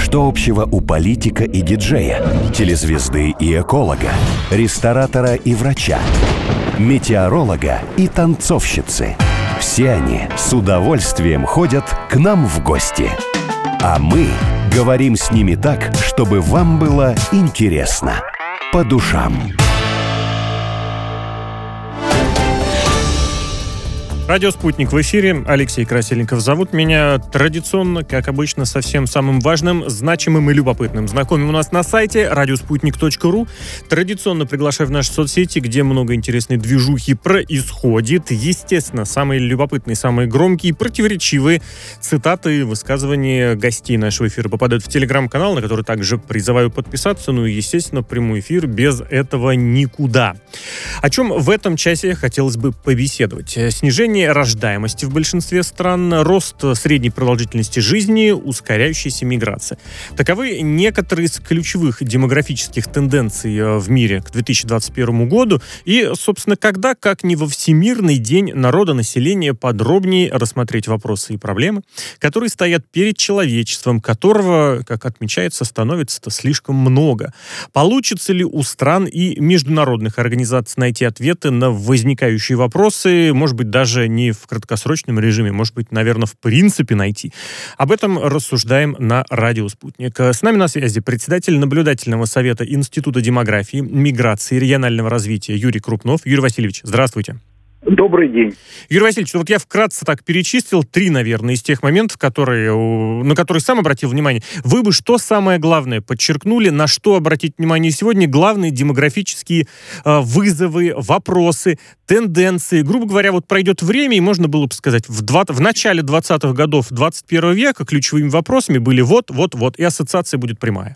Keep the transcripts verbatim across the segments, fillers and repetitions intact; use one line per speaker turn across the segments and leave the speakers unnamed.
Что общего у политика и диджея, телезвезды и эколога, ресторатора и врача, метеоролога и танцовщицы? Все они с удовольствием ходят к нам в гости. А мы говорим с ними так, чтобы вам было интересно, по душам.
Радио «Спутник» в эфире. Алексей Красильников зовут меня. Традиционно, как обычно, со всем самым важным, значимым и любопытным. Знакомим у нас на сайте радиоспутник точка ру. Традиционно приглашаю в наши соцсети, где много интересной движухи происходит. Естественно, самые любопытные, самые громкие, противоречивые цитаты, высказывания гостей нашего эфира попадают в телеграм-канал, на который также призываю подписаться. Ну и, естественно, прямой эфир без этого никуда. О чем в этом часе хотелось бы побеседовать? Снижение рождаемости в большинстве стран, рост средней продолжительности жизни, ускоряющаяся миграция. Таковы некоторые из ключевых демографических тенденций в мире к две тысячи двадцать первому году. И, собственно, когда, как не во Всемирный день народонаселения, подробнее рассмотреть вопросы и проблемы, которые стоят перед человечеством, которого, как отмечается, становится-то слишком много. Получится ли у стран и международных организаций найти ответы на возникающие вопросы, может быть, даже не в краткосрочном режиме, может быть, наверное, в принципе найти. Об этом рассуждаем на радио «Спутник». С нами на связи председатель наблюдательного совета Института демографии, миграции и регионального развития Юрий Крупнов. Юрий Васильевич, здравствуйте.
Добрый день.
Юрий Васильевич, вот я вкратце так перечислил три, наверное, из тех моментов, которые, на которые сам обратил внимание. Вы бы что самое главное подчеркнули, на что обратить внимание сегодня? Главные демографические э, вызовы, вопросы, тенденции. Грубо говоря, вот пройдет время, и можно было бы сказать, в, два, в начале двадцатых годов двадцать первого века ключевыми вопросами были вот, вот, вот, и ассоциация будет прямая.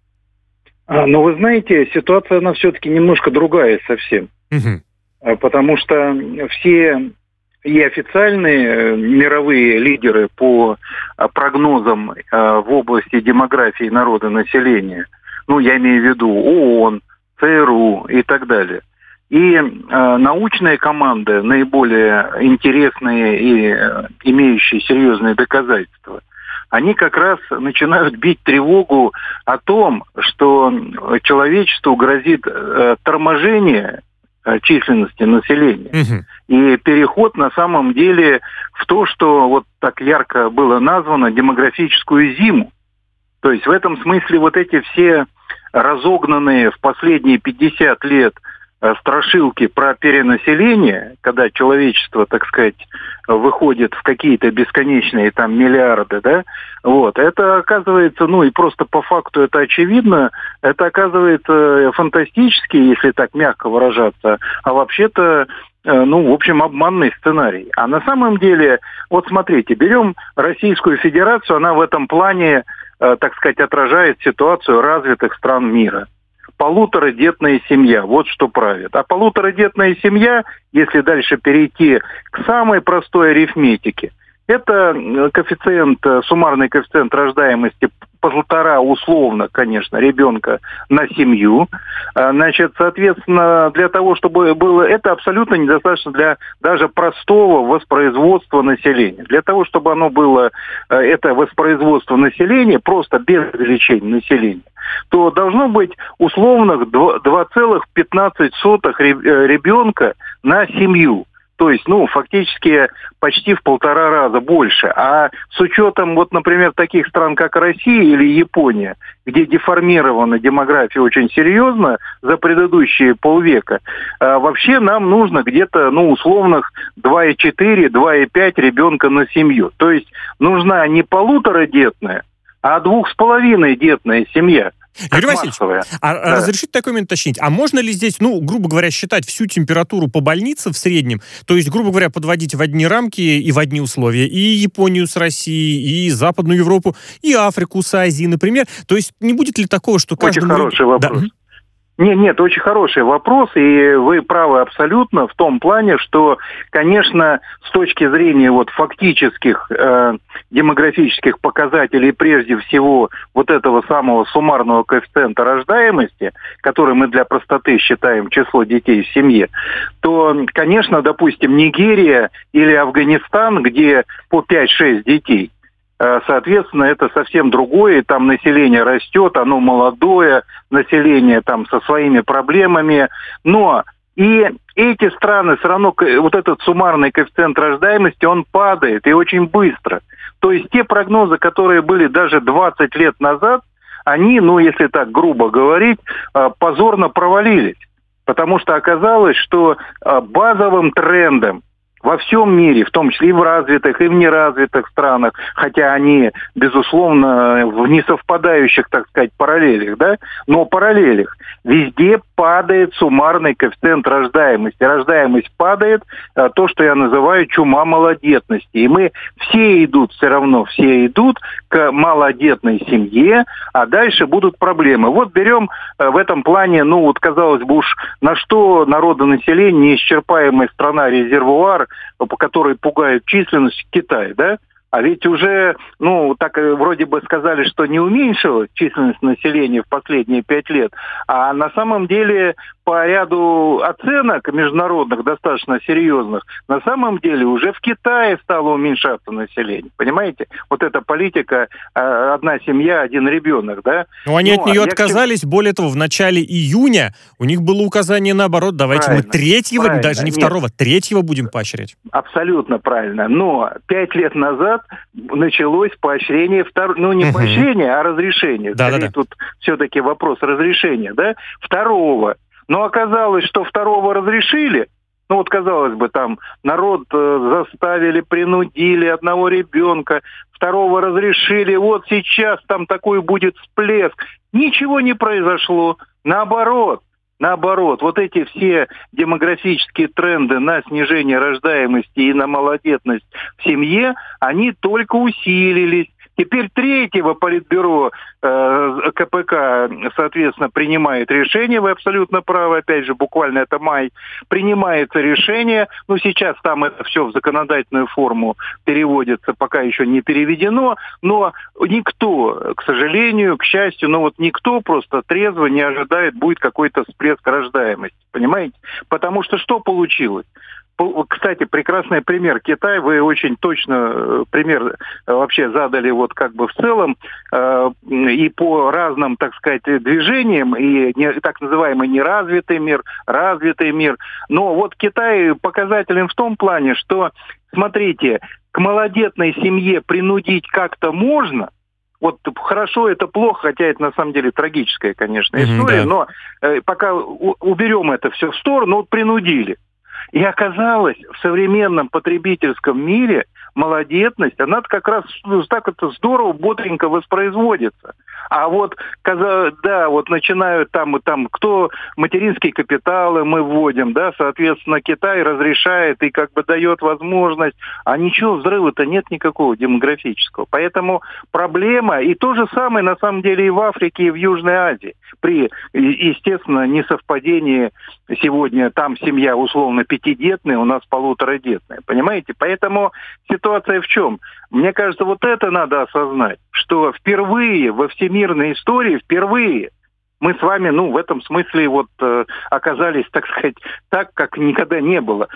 А, но вы знаете, ситуация, она все-таки немножко другая совсем.
Угу.
Потому что все и официальные мировые лидеры по прогнозам в области демографии народонаселения, ну, я имею в виду ООН, ЦРУ и так далее, и научные команды, наиболее интересные и имеющие серьезные доказательства, они как раз начинают бить тревогу о том, что человечеству грозит торможение численности населения. Угу. И переход на самом деле в то, что вот так ярко было названо демографическую зиму. То есть в этом смысле вот эти все разогнанные в последние пятьдесят лет страшилки про перенаселение, когда человечество, так сказать, выходит в какие-то бесконечные там миллиарды, да, вот, это оказывается, ну и просто по факту это очевидно, это оказывается фантастически, если так мягко выражаться, а вообще-то, ну, в общем, обманный сценарий. А на самом деле, вот смотрите, берем Российскую Федерацию, она в этом плане, так сказать, отражает ситуацию развитых стран мира. Полуторадетная семья, вот что правит. А полуторадетная семья, если дальше перейти к самой простой арифметике, это коэффициент, суммарный коэффициент рождаемости полтора, условно, конечно, ребенка на семью. Значит, соответственно, для того, чтобы было... Это абсолютно недостаточно для даже простого воспроизводства населения. Для того, чтобы оно было, это воспроизводство населения, просто без увеличения населения, то должно быть условных два целых пятнадцать сотых ребенка на семью. То есть, ну, фактически почти в полтора раза больше. А с учетом, вот, например, таких стран, как Россия или Япония, где деформирована демография очень серьезно за предыдущие полвека, а вообще нам нужно где-то, ну, условных два целых четыре - два целых пять ребенка на семью. То есть нужна не полуторадетная, а двух с половиной детная семья.
Юрий Васильевич, а да. разрешите такой момент уточнить? А можно ли здесь, ну, грубо говоря, считать всю температуру по больнице в среднем, то есть, грубо говоря, подводить в одни рамки и в одни условия и Японию с Россией, и Западную Европу, и Африку с Азией, например? То есть не будет ли такого, что каждому...
Очень хороший вопрос. Да. Нет, нет, очень хороший вопрос, и вы правы абсолютно в том плане, что, конечно, с точки зрения вот фактических э, демографических показателей, прежде всего вот этого самого суммарного коэффициента рождаемости, который мы для простоты считаем число детей в семье, то, конечно, допустим, Нигерия или Афганистан, где по пять-шесть детей, соответственно, это совсем другое, там население растет, оно молодое, население там со своими проблемами, но и эти страны все равно, вот этот суммарный коэффициент рождаемости, он падает и очень быстро. То есть те прогнозы, которые были даже двадцать лет назад, они, ну, если так грубо говорить, позорно провалились. Потому что оказалось, что базовым трендом во всем мире, в том числе и в развитых, и в неразвитых странах, хотя они, безусловно, в несовпадающих, так сказать, параллелях, да, но параллелях, везде падает суммарный коэффициент рождаемости. Рождаемость падает, то, что я называю чума малодетности. И мы все идут, все равно все идут к малодетной семье, а дальше будут проблемы. Вот берем в этом плане, ну вот, казалось бы, уж на что народонаселение, неисчерпаемая страна, резервуар, по которой пугают численность, Китай, да? А ведь уже, ну, так вроде бы сказали, что не уменьшилась численность населения в последние пять лет, а на самом деле по ряду оценок международных, достаточно серьезных, на самом деле уже в Китае стало уменьшаться население. Понимаете? Вот эта политика «одна семья, один ребенок», да?
Ну, они Но, от нее отказались. Чем... Более того, в начале июня у них было указание наоборот. Давайте правильно, мы третьего, правильно. даже не Нет. второго, третьего будем поощрять.
Абсолютно правильно. Но пять лет назад началось поощрение второго, ну не угу. поощрение, а разрешение. Да, Скорее, да, да. Тут все-таки вопрос разрешения, да? Второго. Но оказалось, что второго разрешили. Ну вот, казалось бы, там народ э, заставили, принудили одного ребенка, второго разрешили. Вот сейчас там такой будет всплеск. Ничего не произошло. Наоборот. Наоборот, вот эти все демографические тренды на снижение рождаемости и на малодетность в семье, они только усилились. Теперь третьего политбюро э, КПК, соответственно, принимает решение, вы абсолютно правы, опять же, буквально это май, принимается решение, ну, сейчас там это все в законодательную форму переводится, пока еще не переведено, но никто, к сожалению, к счастью, ну, вот никто просто трезво не ожидает, будет какой-то всплеск рождаемости, понимаете? Потому что что получилось? Кстати, прекрасный пример. Китай, вы очень точно пример вообще задали вот как бы в целом э, и по разным, так сказать, движениям, и не, так называемый неразвитый мир, развитый мир. Но вот Китай показателен в том плане, что, смотрите, к малодетной семье принудить как-то можно. Вот хорошо, это плохо, хотя это на самом деле трагическая, конечно, история, mm-hmm, да. но э, пока у, уберем это все в сторону, вот принудили. И оказалось, в современном потребительском мире малодетность, она как раз ну, так это здорово, бодренько воспроизводится. А вот, когда, да, вот начинают там, там, кто материнские капиталы мы вводим, да, соответственно, Китай разрешает и как бы дает возможность, а ничего, взрыва-то нет никакого демографического. Поэтому проблема, и то же самое, на самом деле, и в Африке, и в Южной Азии. При, естественно, несовпадении сегодня там семья условно пятидетная, у нас полуторадетная, понимаете? Поэтому ситуация в чем? Мне кажется, вот это надо осознать, что впервые во всемирной истории, впервые мы с вами, ну, в этом смысле вот э, оказались, так сказать, так, как никогда не было.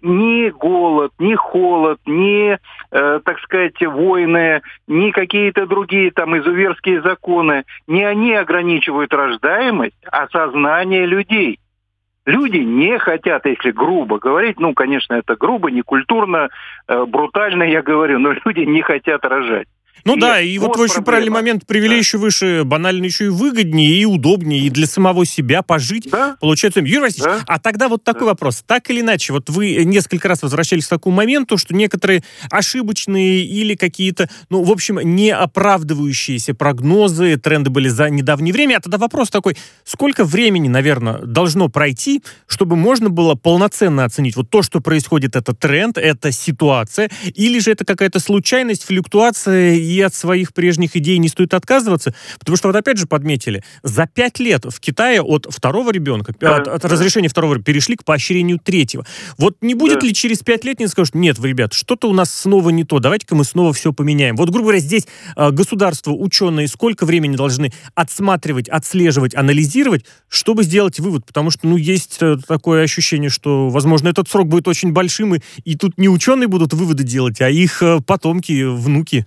Ни голод, ни холод, ни, э, так сказать, войны, ни какие-то другие там изуверские законы, не они ограничивают рождаемость, а сознание людей. Люди не хотят, если грубо говорить, ну, конечно, это грубо, некультурно, э, брутально я говорю, но люди не хотят рожать.
Ну и да, и вот, вот вы очень правильный момент привели, да. еще выше, банально еще и выгоднее, и удобнее, и для самого себя пожить. Да? Получается, Юрий Васильевич, да? а тогда вот такой да. вопрос. Так или иначе, вот вы несколько раз возвращались к такому моменту, что некоторые ошибочные или какие-то, ну, в общем, не оправдывающиеся прогнозы, тренды были за недавнее время. А тогда вопрос такой, сколько времени, наверное, должно пройти, чтобы можно было полноценно оценить вот то, что происходит, это тренд, это ситуация, или же это какая-то случайность, флюктуация, и от своих прежних идей не стоит отказываться, потому что вот опять же подметили, за пять лет в Китае от второго ребенка, да, от, от да. разрешения второго перешли к поощрению третьего. Вот не будет да. ли через пять лет не скажут, нет, вы, ребят, что-то у нас снова не то, давайте-ка мы снова все поменяем. Вот, грубо говоря, здесь э, государство, ученые сколько времени должны отсматривать, отслеживать, анализировать, чтобы сделать вывод, потому что, ну, есть э, такое ощущение, что, возможно, этот срок будет очень большим, и, и тут не ученые будут выводы делать, а их э, потомки, внуки.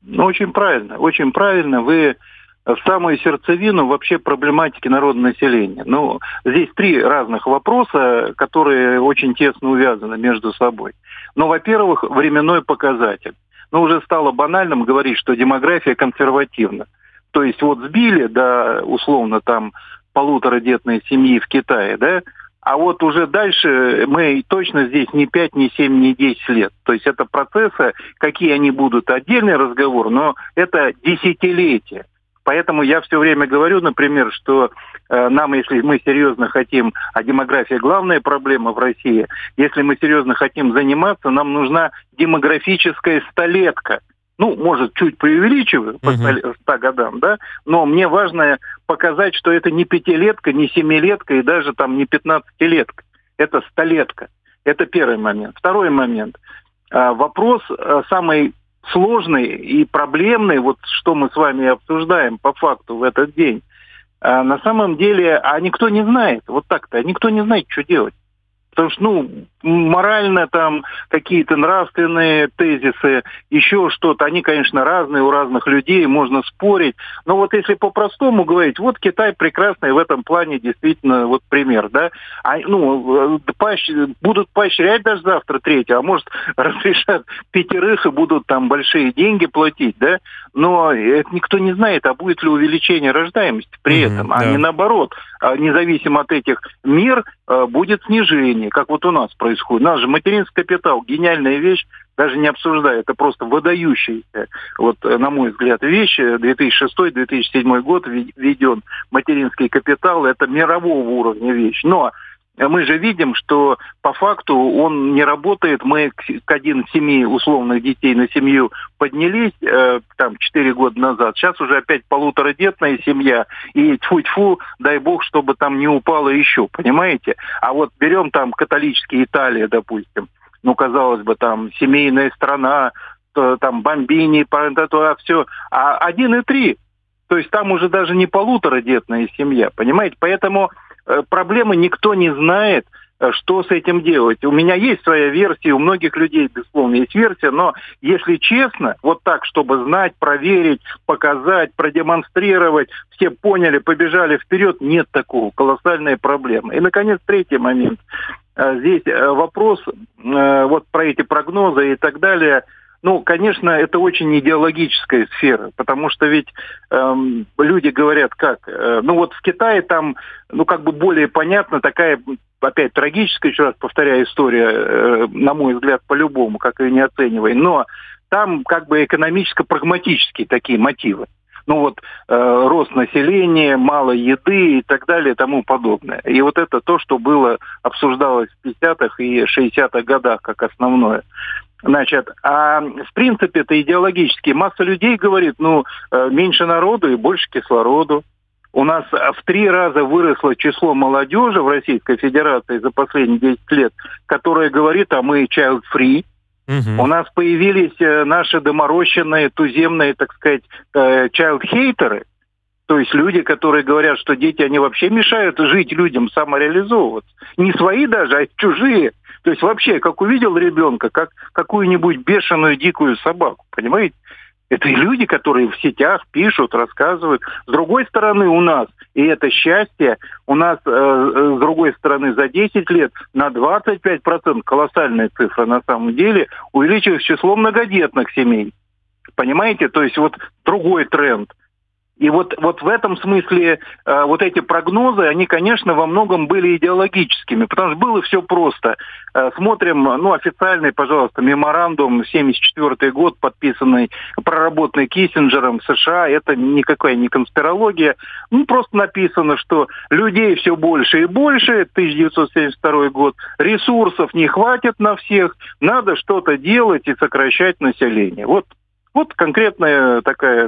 Ну, очень правильно, очень правильно. Вы в самую сердцевину вообще проблематики народонаселения. Ну, здесь три разных вопроса, которые очень тесно увязаны между собой. Ну, во-первых, временной показатель. Ну, уже стало банальным говорить, что демография консервативна. То есть вот сбили до, условно, там, полуторадетной семьи в Китае, да, а вот уже дальше мы точно здесь не пять, не семь, не десять лет. То есть это процессы, какие они будут, отдельный разговор, но это десятилетия. Поэтому я все время говорю, например, что э, нам, если мы серьезно хотим, а демография главная проблема в России, если мы серьезно хотим заниматься, нам нужна демографическая столетка. Ну, может, чуть преувеличиваю по ста годам, да, но мне важно показать, что это не пятилетка, не семилетка и даже там не пятнадцатилетка. Это столетка. Это первый момент. Второй момент. А, вопрос а, самый сложный и проблемный, вот что мы с вами обсуждаем по факту в этот день. А, на самом деле, а никто не знает, вот так-то, никто не знает, что делать. Потому что, ну, морально там какие-то нравственные тезисы, еще что-то, они, конечно, разные у разных людей, можно спорить. Но вот если по-простому говорить, вот Китай прекрасный в этом плане действительно вот пример, да. А, ну, поощ... будут поощрять даже завтра третьего, а может разрешат пятерых и будут там большие деньги платить, да. Но это никто не знает, а будет ли увеличение рождаемости при mm-hmm, этом, а да. не наоборот. Независимо от этих мер будет снижение, как вот у нас происходит. У нас же материнский капитал, гениальная вещь, даже не обсуждаю, это просто выдающаяся, вот, на мой взгляд, вещь. две тысячи шестой - две тысячи седьмой год введен материнский капитал, это мирового уровня вещь. Но мы же видим, что по факту он не работает. Мы к один семи условных детей на семью поднялись э, там четыре года назад. Сейчас уже опять полуторадетная семья. И тьфу-тьфу, дай бог, чтобы там не упало еще, понимаете? А вот берем там католические Италия, допустим. Ну, казалось бы, там семейная страна, то, там бомбини, то, все. А один и три. То есть там уже даже не полуторадетная семья, понимаете? Поэтому проблемы никто не знает, что с этим делать. У меня есть своя версия, у многих людей, безусловно, есть версия, но если честно, вот так, чтобы знать, проверить, показать, продемонстрировать, все поняли, побежали вперед, нет такого. Колоссальная проблема. И, наконец, третий момент. Здесь вопрос вот про эти прогнозы и так далее. Ну, конечно, это очень идеологическая сфера, потому что ведь эм, люди говорят как, э, ну вот в Китае там, ну как бы более понятно, такая, опять трагическая, еще раз повторяю, история, э, на мой взгляд, по-любому, как ее не оценивай, но там как бы экономическо-прагматические такие мотивы. Ну вот э, рост населения, мало еды и так далее и тому подобное. И вот это то, что было, обсуждалось в пятидесятых и шестидесятых годах как основное. Значит, а в принципе это идеологически. Масса людей говорит, ну, меньше народу и больше кислороду. У нас в три раза выросло число молодежи в Российской Федерации за последние десять лет, которая говорит, а мы child-free. Угу. У нас появились наши доморощенные, туземные, так сказать, child-хейтеры. То есть люди, которые говорят, что дети, они вообще мешают жить людям, самореализовываться. Не свои даже, а чужие. То есть вообще, как увидел ребенка, как какую-нибудь бешеную дикую собаку, понимаете? Это и люди, которые в сетях пишут, рассказывают. С другой стороны, у нас, и это счастье, у нас, э, с другой стороны, за десять лет на двадцать пять процентов, колоссальная цифра на самом деле, увеличилось число многодетных семей. Понимаете? То есть вот другой тренд. И вот, вот в этом смысле э, вот эти прогнозы, они, конечно, во многом были идеологическими, потому что было все просто. Э, смотрим, ну, официальный, пожалуйста, меморандум, семьдесят четвёртый год, подписанный, проработанный Киссинджером в США, это никакая не конспирология. Ну, просто написано, что людей все больше и больше, тысяча девятьсот семьдесят второй год, ресурсов не хватит на всех, надо что-то делать и сокращать население. Вот, вот конкретная такая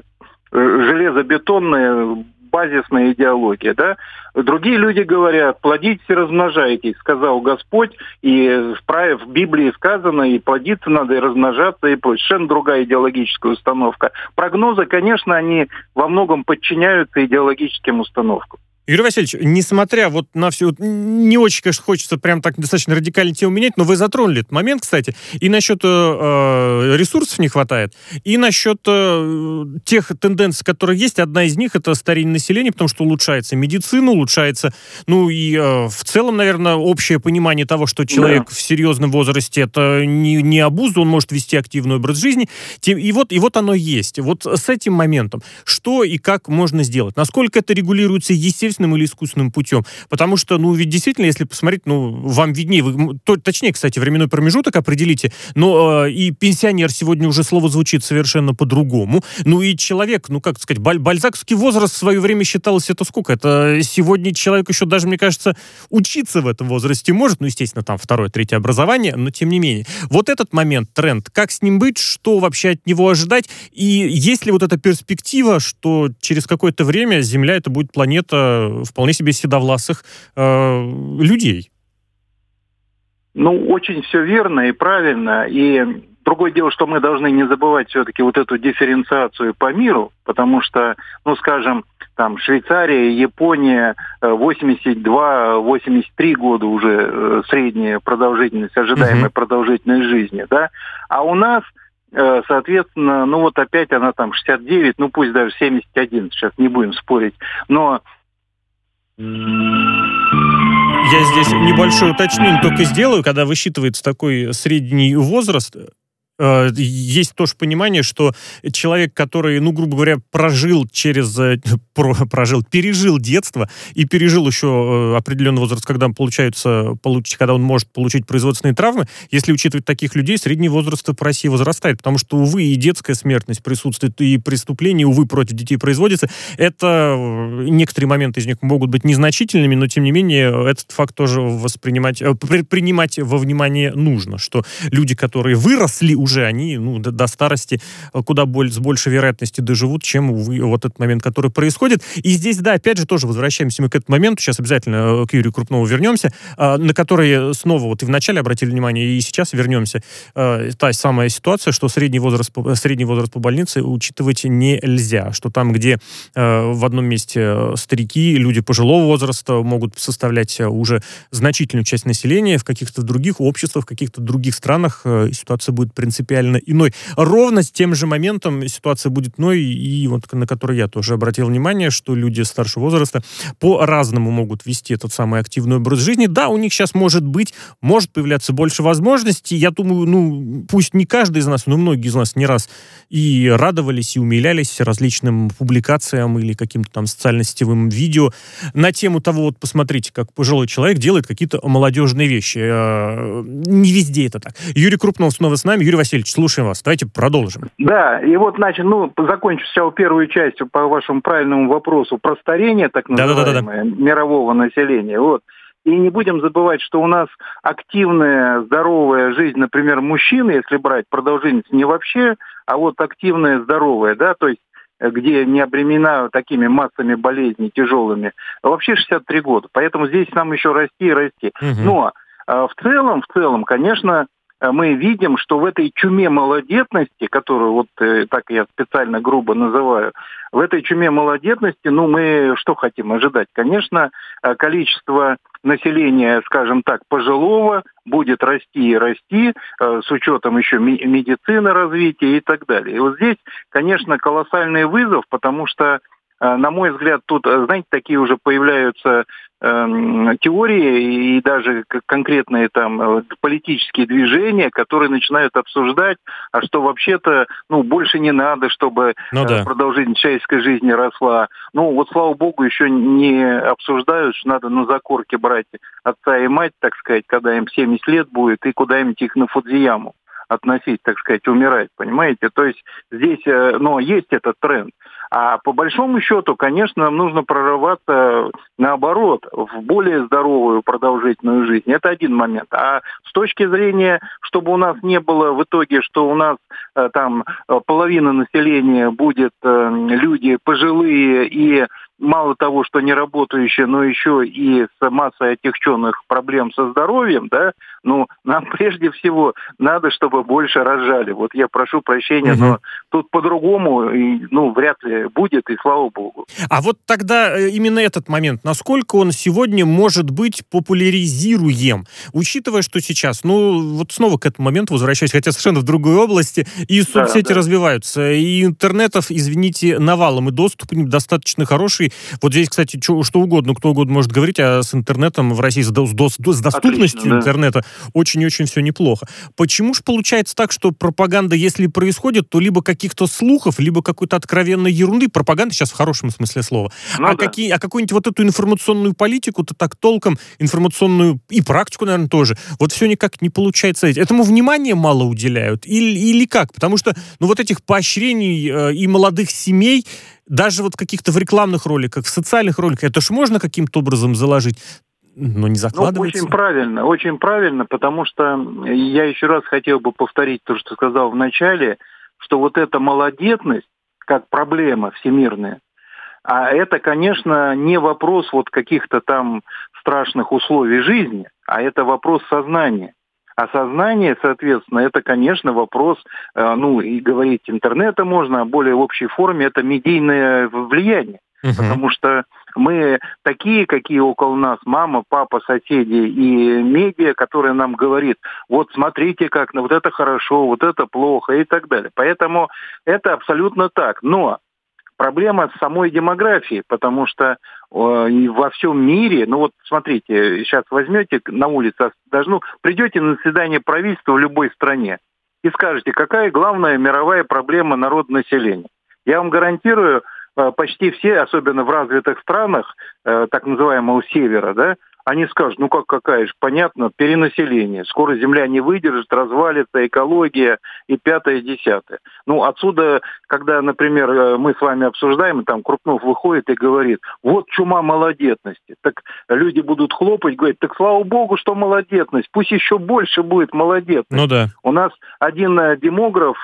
железобетонная базисная идеология, да. Другие люди говорят, плодитесь и размножайтесь, сказал Господь, и в, праве, в Библии сказано, и плодиться надо, и размножаться, и прочее. Совершенно другая идеологическая установка. Прогнозы, конечно, они во многом подчиняются идеологическим установкам.
Юрий Васильевич, несмотря вот на все, вот не очень, конечно, хочется прям так достаточно радикально тему менять, но вы затронули этот момент, кстати, и насчет э, ресурсов не хватает, и насчет э, тех тенденций, которые есть. Одна из них — это старение населения, потому что улучшается медицина, улучшается, ну и э, в целом, наверное, общее понимание того, что человек да. в серьезном возрасте — это не, не обуза, он может вести активный образ жизни, и вот, и вот оно есть. Вот с этим моментом, что и как можно сделать? Насколько это регулируется естественно или искусственным путем. Потому что, ну, ведь действительно, если посмотреть, ну, вам виднее, вы, то, точнее, кстати, временной промежуток определите, но э, и пенсионер сегодня уже слово звучит совершенно по-другому. Ну, и человек, ну, как сказать, баль, бальзаковский возраст в свое время считалось, это сколько? Это сегодня человек еще даже, мне кажется, учиться в этом возрасте может, ну, естественно, там второе, третье образование, но тем не менее. Вот этот момент, тренд, как с ним быть, что вообще от него ожидать, и есть ли вот эта перспектива, что через какое-то время Земля — это будет планета вполне себе седовласых э, людей.
Ну, очень все верно и правильно. И другое дело, что мы должны не забывать все-таки вот эту дифференциацию по миру, потому что, ну, скажем, там Швейцария, Япония, восемьдесят два - восемьдесят три года уже средняя продолжительность, ожидаемая uh-huh. продолжительность жизни, да, а у нас соответственно, ну вот опять она там шестьдесят девять, ну пусть даже семьдесят один, сейчас не будем спорить, но
я здесь небольшое уточнение только сделаю, когда высчитывается такой средний возраст. Есть тоже понимание, что человек, который, ну, грубо говоря, прожил через, прожил, пережил детство и пережил еще определенный возраст, когда, получается, получ, когда он может получить производственные травмы, если учитывать таких людей, средний возраст в России возрастает, потому что, увы, и детская смертность присутствует, и преступления, увы, против детей производятся. Это некоторые моменты из них могут быть незначительными, но, тем не менее, этот факт тоже воспринимать, принимать во внимание нужно, что люди, которые выросли уже они, ну, до, до старости куда боль, с большей вероятностью доживут, чем, увы, вот этот момент, который происходит. И здесь, да, опять же, тоже возвращаемся мы к этому моменту, сейчас обязательно к Юрию Крупнову вернемся, на который снова вот и вначале обратили внимание, и сейчас вернемся. Та самая ситуация, что средний возраст, средний возраст по больнице учитывать нельзя, что там, где в одном месте старики, люди пожилого возраста могут составлять уже значительную часть населения, в каких-то других обществах, в каких-то других странах ситуация будет принципиально принципиально иной. Ровно с тем же моментом ситуация будет иной, и вот на который я тоже обратил внимание, что люди старшего возраста по-разному могут вести этот самый активный образ жизни. Да, у них сейчас может быть, может появляться больше возможностей. Я думаю, ну, пусть не каждый из нас, но многие из нас не раз и радовались, и умилялись различным публикациям или каким-то там социально-сетевым видео на тему того, вот посмотрите, как пожилой человек делает какие-то молодежные вещи. Не везде это так. Юрий Крупнов снова с нами. Юрий Васильевич, слушаем вас. Давайте продолжим.
Да, и вот, значит, ну, закончу сначала первую часть по вашему правильному вопросу про старение, так называемое, Да-да-да-да. мирового населения. Вот. И не будем забывать, что у нас активная, здоровая жизнь, например, мужчины, если брать продолжительность не вообще, а вот активная, здоровая, да, то есть где не обременена такими массами болезней тяжелыми, вообще шестьдесят три года. Поэтому здесь нам еще расти и расти. Угу. Но в целом, в целом, конечно, мы видим, что в этой чуме малодетности, которую вот э, так я специально грубо называю, в этой чуме малодетности, ну, мы что хотим ожидать? Конечно, количество населения, скажем так, пожилого будет расти и расти, э, с учетом еще ми- медицины, развития и так далее. И вот здесь, конечно, колоссальный вызов, потому что, э, на мой взгляд, тут, знаете, такие уже появляются теории и даже конкретные там политические движения, которые начинают обсуждать, а что вообще-то, ну, больше не надо, чтобы ну, да. продолжительность человеческой жизни росла. Ну, вот, слава богу, еще не обсуждают, что надо на закорке брать отца и мать, так сказать, когда им семьдесят лет будет, и куда-нибудь их на Фудзияму относить, так сказать, умирать, понимаете? То есть здесь, ну, есть этот тренд. А по большому счету, конечно, нам нужно прорываться, наоборот, в более здоровую продолжительную жизнь. Это один момент. А с точки зрения, чтобы у нас не было в итоге, что у нас там половина населения будет люди пожилые и мало того, что не работающая, но еще и с массой отягченных проблем со здоровьем, да, ну, нам прежде всего надо, чтобы больше рожали. Вот я прошу прощения, угу. но тут по-другому, ну, вряд ли будет, и слава богу.
А вот тогда именно этот момент, насколько он сегодня может быть популяризируем, учитывая, что сейчас, ну, вот снова к этому моменту возвращаюсь, хотя совершенно в другой области, и соцсети да, да. развиваются, и интернетов, извините, навалом, и доступ к ним достаточно хороший. Вот здесь, кстати, что, что угодно, кто угодно может говорить, а с интернетом в России, с, до, с доступностью Отлично, интернета да. очень-очень все неплохо. Почему же получается так, что пропаганда, если происходит, то либо каких-то слухов, либо какой-то откровенной ерунды, пропаганда сейчас в хорошем смысле слова, ну, а, да. какие, а какую-нибудь вот эту информационную политику-то так толком, информационную и практику, наверное, тоже, вот все никак не получается. Этому внимания мало уделяют? Или, или как? Потому что, ну, вот этих поощрений э, и молодых семей, даже вот каких-то в рекламных роликах, в социальных роликах, это ж можно каким-то образом заложить, но не закладывается.
Ну, очень правильно, очень правильно, потому что я еще раз хотел бы повторить то, что сказал в начале, что вот эта малодетность, как проблема всемирная, а это, конечно, не вопрос вот каких-то там страшных условий жизни, а это вопрос сознания. А сознание, соответственно, это, конечно, вопрос, э, ну, и говорить интернета можно, а более в общей форме это медийное влияние. Uh-huh. Потому что мы такие, какие около нас, мама, папа, соседи и медиа, которые нам говорит, вот смотрите, как, вот это хорошо, вот это плохо и так далее. Поэтому это абсолютно так. Но проблема с самой демографией, потому что э, во всем мире, ну вот смотрите, сейчас возьмете на улице, даже, ну, придете на заседание правительства в любой стране и скажете, какая главная мировая проблема народонаселения. Я вам гарантирую, э, почти все, особенно в развитых странах, э, так называемого севера, да, они скажут, ну как какая же, понятно, перенаселение. Скоро земля не выдержит, развалится, экология и пятое, десятое. Ну, отсюда, когда, например, мы с вами обсуждаем, и там Крупнов выходит и говорит, вот чума малодетности. Так люди будут хлопать, говорить, так слава богу, что малодетность, пусть еще больше будет малодетность.
Ну да.
У нас один демограф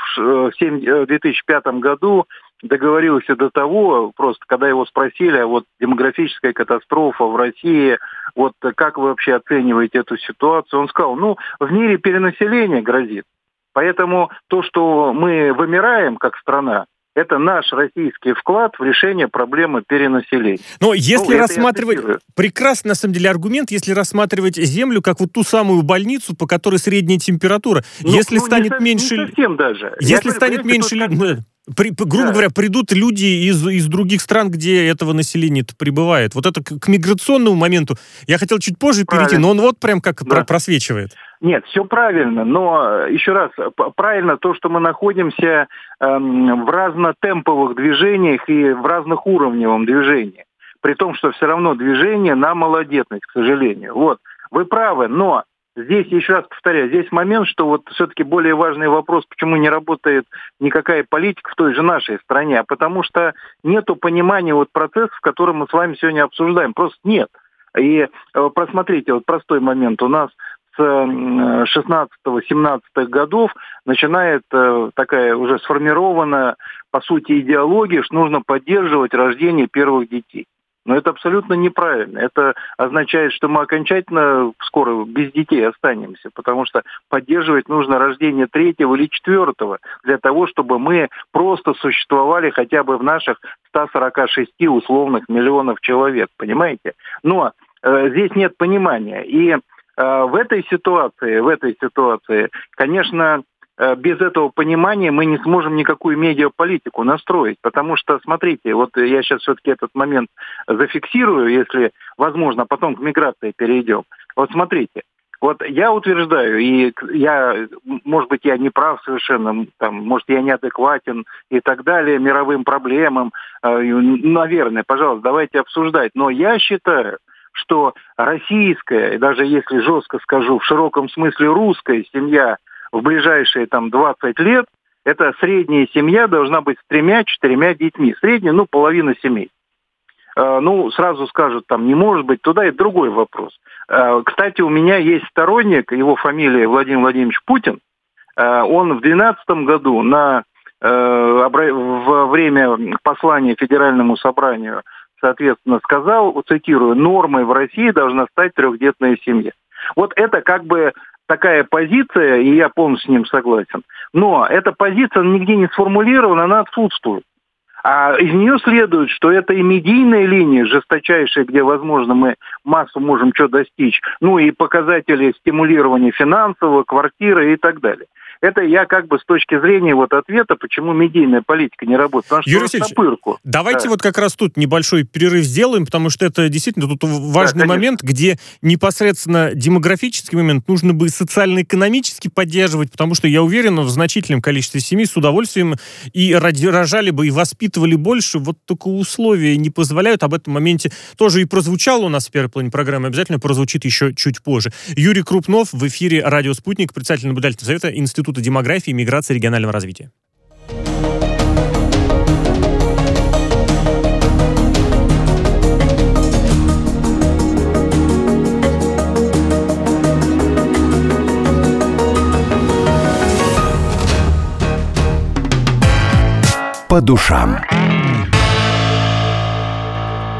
в две тысячи пятом году договорился до того, просто когда его спросили, а вот демографическая катастрофа в России, вот как вы вообще оцениваете эту ситуацию, он сказал, ну, в мире перенаселение грозит. Поэтому то, что мы вымираем как страна, это наш российский вклад в решение проблемы перенаселения.
Но если ну, рассматривать... Прекрасный, на самом деле, аргумент, если рассматривать Землю как вот ту самую больницу, по которой средняя температура. Ну, если ну, станет не меньше...
Не совсем даже.
Если Я станет меньше... Как... При, грубо да. говоря, придут люди из, из других стран, где этого населения-то прибывает. Вот это к, к миграционному моменту я хотел чуть позже правильно. перейти, но он вот прям как да. просвечивает.
Нет, все правильно, но еще раз, правильно то, что мы находимся эм, в разнотемповых движениях и в разных уровневом движении. При том, что все равно движение на малодетность, к сожалению. Вот, вы правы, но... Здесь, еще раз повторяю, здесь момент, что вот все-таки более важный вопрос, почему не работает никакая политика в той же нашей стране, а потому что нету понимания вот процессов, которые мы с вами сегодня обсуждаем, просто нет. И просмотрите, вот простой момент, у нас с шестнадцатого-семнадцатых годов начинает такая уже сформированная, по сути, идеология, что нужно поддерживать рождение первых детей. Но это абсолютно неправильно. Это означает, что мы окончательно скоро без детей останемся, потому что поддерживать нужно рождение третьего или четвертого для того, чтобы мы просто существовали хотя бы в наших ста сорока шести условных миллионов человек, понимаете? Но э, здесь нет понимания. И э, в этой ситуации, в этой ситуации, конечно, без этого понимания мы не сможем никакую медиаполитику настроить, потому что, смотрите, вот я сейчас все-таки этот момент зафиксирую, если возможно, а потом к миграции перейдем. Вот смотрите, вот я утверждаю, и я, может быть, я не прав совершенно, там, может, я неадекватен и так далее, мировым проблемам, наверное, пожалуйста, давайте обсуждать, но я считаю, что российская, даже если жестко скажу, в широком смысле русская семья в ближайшие там двадцать лет, эта средняя семья должна быть с тремя-четырьмя детьми. Средняя, ну, половина семей. Э, ну, сразу скажут, там, не может быть, туда и другой вопрос. Э, кстати, у меня есть сторонник, его фамилия Владимир Владимирович Путин. Э, он в две тысячи двенадцатом году на, э, во время послания Федеральному собранию соответственно, сказал, цитирую, нормой в России должна стать трехдетная семья. Вот это как бы такая позиция, и я полностью с ним согласен. Но эта позиция нигде не сформулирована, она отсутствует. А из нее следует, что это и медийная линия, жесточайшая, где, возможно, мы массу можем что достичь, ну и показатели стимулирования финансового, квартиры и так далее. Это я как бы с точки зрения вот ответа, почему медийная политика не работает. Потому что
Юрий Васильевич, давайте да. вот как раз тут небольшой перерыв сделаем, потому что это действительно тут важный да, момент, где непосредственно демографический момент нужно бы социально-экономически поддерживать, потому что я уверен, в значительном количестве семей с удовольствием и рожали бы, и воспитывали больше, вот только условия не позволяют. Об этом моменте тоже и прозвучало у нас в первой половине программы, обязательно прозвучит еще чуть позже. Юрий Крупнов в эфире «Радио Спутник», председатель наблюдательного совета Института демографии, миграции и регионального развития.
По душам.